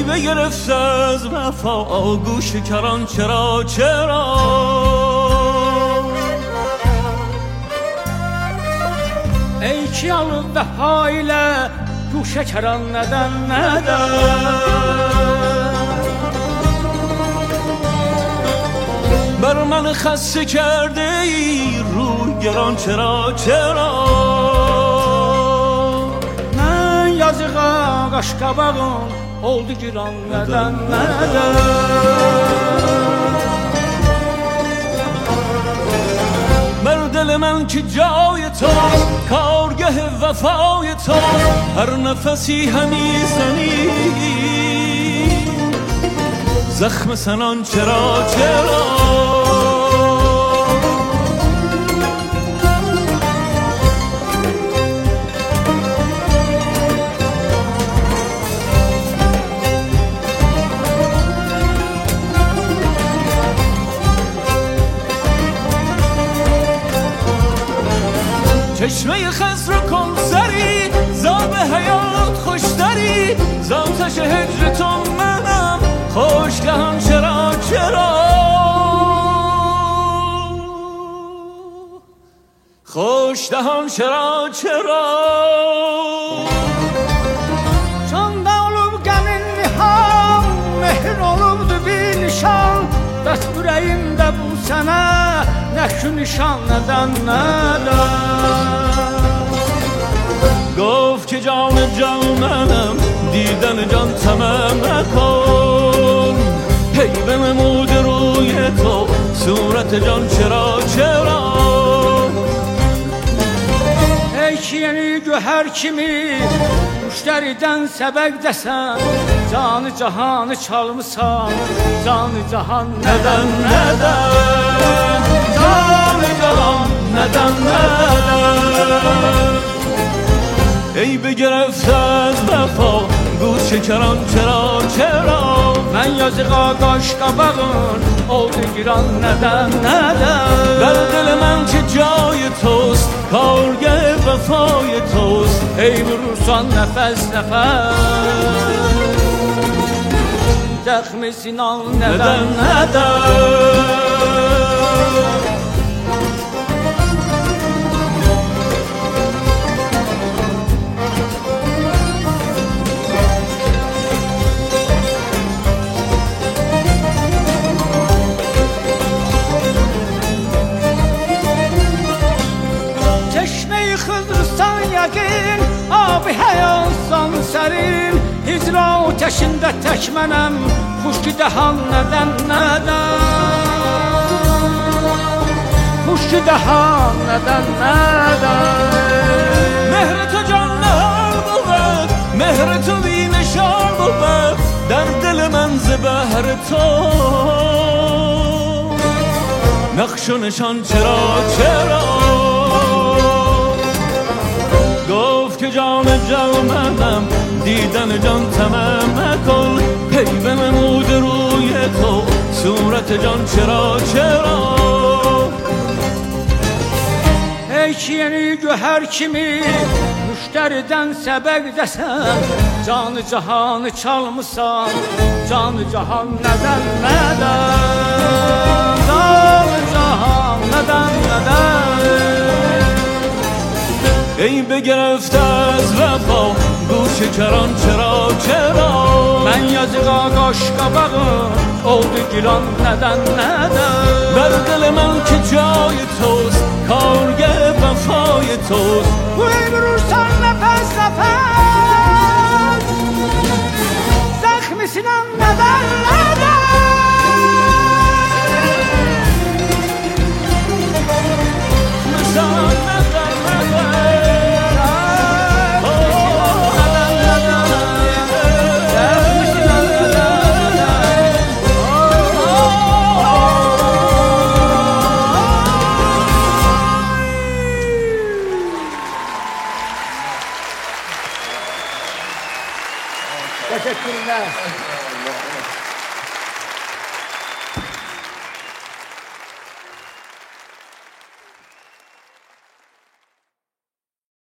بگرفت از وفا گوش کران چرا ey ki alıb vəfa ilə guşə kəran nədən بر من خسته کرده ای روی گران چرا mən yazığa qaşqabağım oldu giran nədən بر دل من که جای تو کارگه وفای تو هر نفسی همی زنی زخم سنان چرا چشمه خضر کن سری زاب حیات خوشتری زاتش هجر تو منم خوشگهم چرا خوشدهم چرا Çanda olub qəmin niham mehr olubdu bir nişan Dət ürəyimdə bu sənə nə şu nişan nədən گفت که جان منم دیدن جان طمع نکن هی بنمود روی تو صورت جان چرا Ey ki yeni göhər kimi müştəridən səbəq desən Canı cahanı çalmısan Canı cahan neden Canı cahan neden ای بگرفت از وفا گوش کران چرا Mən yazığa qaşqabağın oldu giran nədən در دل من که جای توست کارگه وفای توست Ey vurursan nəfəs Dəxmi sinan nədən Çeşme-i Xızrıstan yəqin Abi həyatsan sərin Hicra ateşində tək mənəm Xuşki dəhan nədən Xuşki dəhan nədən مهر تو جان نهار بود مهر تو بی نشان بود در دل من ز بهر تو نقش و نشان چرا گفت که جان منم دیدن جان طمع نکن هی بنمود روی تو صورت جان چرا Ey ki yeni göhər kimi müştəridən səbəq desən Canı cahanı çalmısan Canı cahan nədən Canı cahan nədən ای بگرفت از وفا گوش کران چرا Mən yazığa qaşqabağın oldu giran nədən در دل من که جای توست کارگه وفای توست Vurursan nəfəs Zəxmi sinan nədən Teşekkürler.